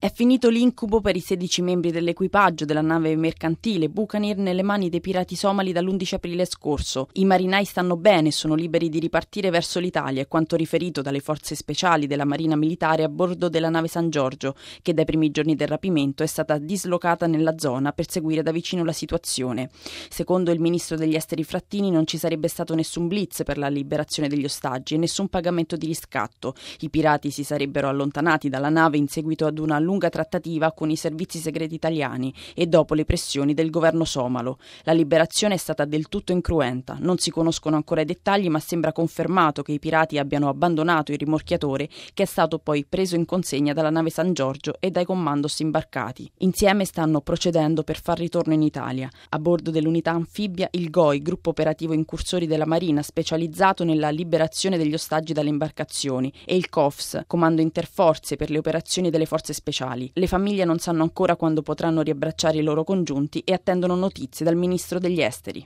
È finito l'incubo per i 16 membri dell'equipaggio della nave mercantile Buccaneer nelle mani dei pirati somali dall'11 aprile scorso. I marinai stanno bene e sono liberi di ripartire verso l'Italia, è quanto riferito dalle forze speciali della Marina Militare a bordo della nave San Giorgio, che dai primi giorni del rapimento è stata dislocata nella zona per seguire da vicino la situazione. Secondo il ministro degli esteri Frattini non ci sarebbe stato nessun blitz per la liberazione degli ostaggi e nessun pagamento di riscatto. I pirati si sarebbero allontanati dalla nave in seguito ad una lunga trattativa con i servizi segreti italiani e dopo le pressioni del governo somalo. La liberazione è stata del tutto incruenta. Non si conoscono ancora i dettagli, ma sembra confermato che i pirati abbiano abbandonato il rimorchiatore, che è stato poi preso in consegna dalla nave San Giorgio e dai commandos imbarcati. Insieme stanno procedendo per far ritorno in Italia. A bordo dell'unità anfibia il GOI, gruppo operativo incursori della Marina specializzato nella liberazione degli ostaggi dalle imbarcazioni, e il COFS, comando interforze per le operazioni delle forze speciali. Le famiglie non sanno ancora quando potranno riabbracciare i loro congiunti e attendono notizie dal ministro degli esteri.